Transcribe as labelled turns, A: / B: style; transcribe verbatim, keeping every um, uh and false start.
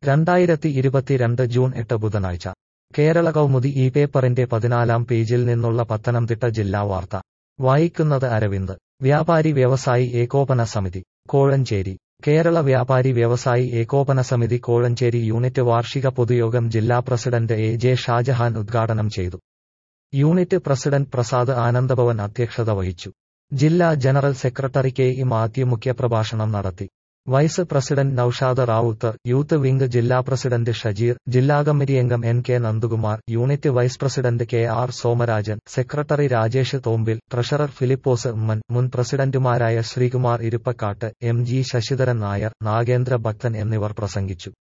A: രണ്ടായിരത്തി ഇരുപത്തിരണ്ട് ജൂൺ എട്ട് ബുധനാഴ്ച കേരള കൗമുദി ഈ പേപ്പറിന്റെ പതിനാലാം പേജിൽ നിന്നുള്ള പത്തനംതിട്ട ജില്ലാ വാർത്ത വായിക്കുന്നത് അരവിന്ദ്. വ്യാപാരി വ്യവസായി ഏകോപന സമിതി കോഴഞ്ചേരി. കേരള വ്യാപാരി വ്യവസായി ഏകോപന സമിതി കോഴഞ്ചേരി യൂണിറ്റ് വാർഷിക പൊതുയോഗം ജില്ലാ പ്രസിഡന്റ് എ ജെ ഷാജഹാൻ ഉദ്ഘാടനം ചെയ്തു. യൂണിറ്റ് പ്രസിഡന്റ് പ്രസാദ് ആനന്ദഭവൻ അധ്യക്ഷത വഹിച്ചു. ജില്ലാ general secretary K E Mathew മുഖ്യപ്രഭാഷണം നടത്തി. Vice president Noushad Ravuthar, youth wing ജില്ലാ പ്രസിഡന്റ് ഷജീർ, ജില്ലാ കമ്മിറ്റിയംഗം N K Nandakumar, unit vice president K R Somarajan, secretary Rajesh Thompil, treasurer Philipose Oommen, മുൻ പ്രസിഡന്റുമാരായ ശ്രീകുമാർ ഇരുപ്പക്കാട്ട്, എം ജി ശശിധരൻ നായർ, നാഗേന്ദ്ര ഭക്തൻ എന്നിവർ പ്രസംഗിച്ചു.